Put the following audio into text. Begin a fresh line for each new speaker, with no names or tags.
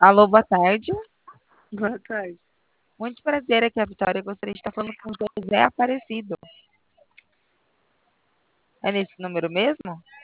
Alô, boa tarde.
Boa tarde.
Muito prazer, aqui é a Vitória. Eu gostaria de estar falando com o José Aparecido. É nesse número mesmo?